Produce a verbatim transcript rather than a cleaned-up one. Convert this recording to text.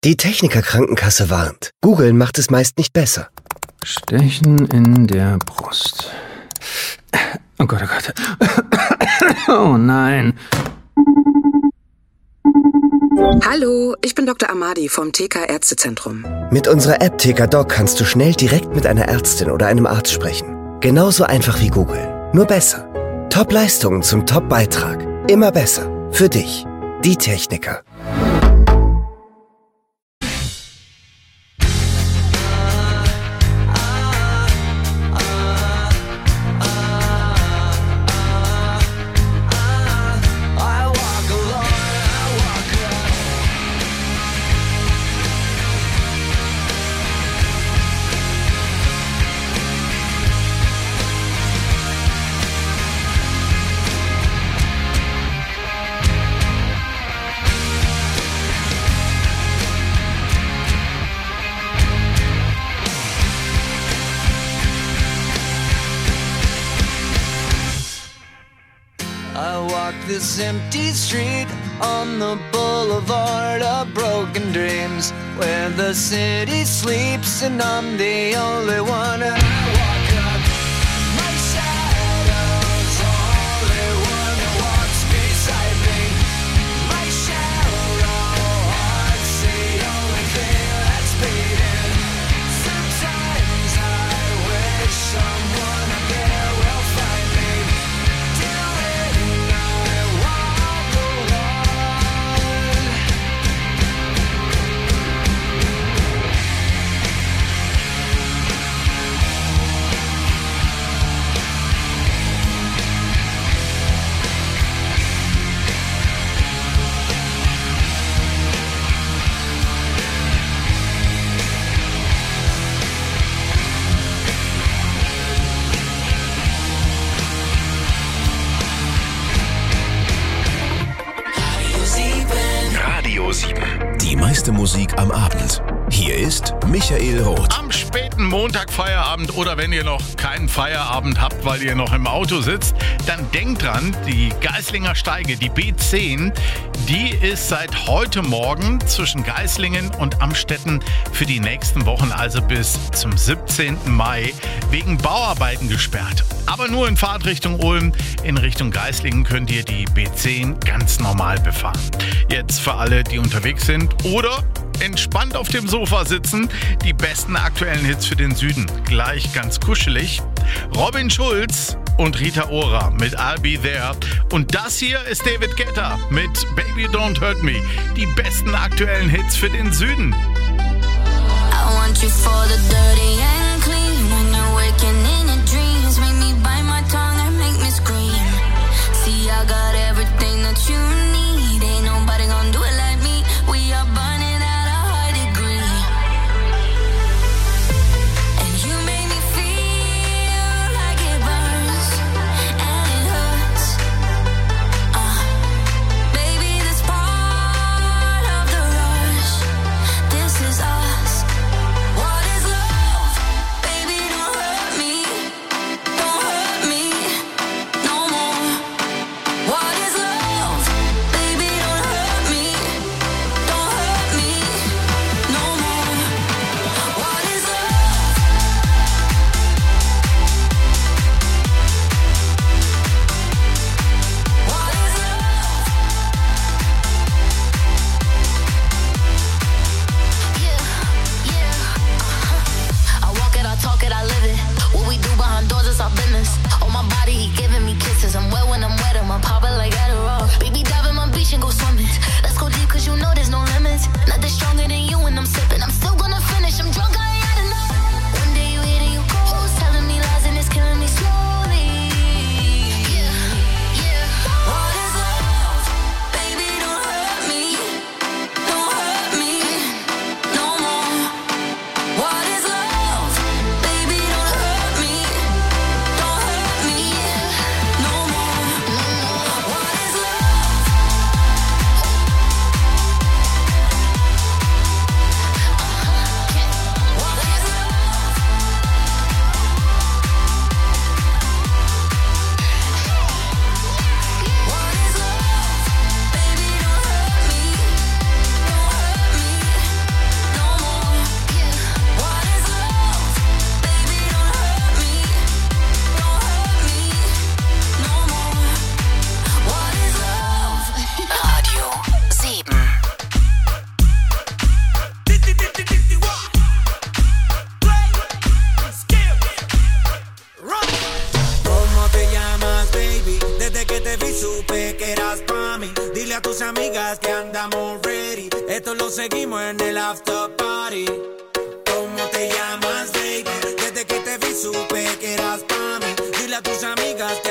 Die Techniker Krankenkasse warnt. Google macht es meist nicht besser. Stechen in der Brust. Oh Gott, oh Gott. Oh nein. Hallo, ich bin Doktor Amadi vom T K Ärztezentrum. Mit unserer App T K Doc kannst du schnell direkt mit einer Ärztin oder einem Arzt sprechen. Genauso einfach wie Google, nur besser. Top-Leistungen zum Top-Beitrag. Immer besser. Für dich. Die Techniker. This empty street on the boulevard of broken dreams, where the city sleeps and I'm the only one. And I walk up, my shadow's the only one that walks beside me. My shallow heart's the only thing that's beating. Sometimes I wish someone up there will find me. Till then I walk alone. Radio sieben. Die meiste Musik am Abend. Hier ist Michael Roth. Am späten Montagfeierabend oder wenn ihr noch keinen Feierabend habt, weil ihr noch im Auto sitzt, dann denkt dran, die Geislinger Steige, die B zehn, die ist seit heute Morgen zwischen Geislingen und Amstetten für die nächsten Wochen, also bis zum siebzehnten Mai, wegen Bauarbeiten gesperrt. Aber nur in Fahrtrichtung Ulm, in Richtung Geislingen könnt ihr die B zehn ganz normal befahren. Jetzt für alle, die unterwegs sind oder entspannt auf dem Sofa sitzen, die besten aktuellen Hits für den Süden. Gleich ganz kuschelig. Robin Schulz und Rita Ora mit I'll Be There. Und das hier ist David Guetta mit Baby Don't Hurt Me. Die besten aktuellen Hits für den Süden. I want you for the dirty and clean. When you're waking in your dreams, make me bite my tongue and make me scream. See, I got everything that you need. Ain't nobody gonna do it like me. We are burning at a high degree. And you make me feel like it burns and it hurts. Uh, baby, this part of the rush. This is us. What is love? Baby, don't hurt me. Don't hurt me no more. What is love? seguimos en el after party. ¿Cómo te llamas, baby? Desde que te vi supe que eras pa' mí. Dile a tus amigas